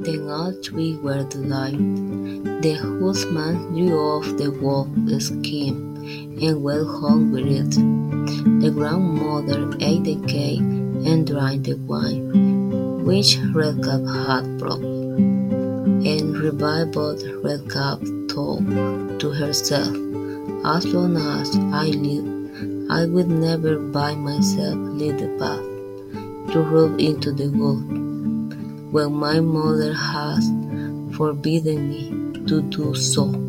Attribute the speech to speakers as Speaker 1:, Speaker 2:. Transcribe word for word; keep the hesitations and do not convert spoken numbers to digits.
Speaker 1: Then all three were delighted. The husband drew off the wolf's skin and went home with it. The grandmother ate the cake and drank the wine, which Redcap had brought. And revived Redcap thought to herself, as long as I live, I will never by myself lead the path to rub into the wood, when my mother has forbidden me to do so.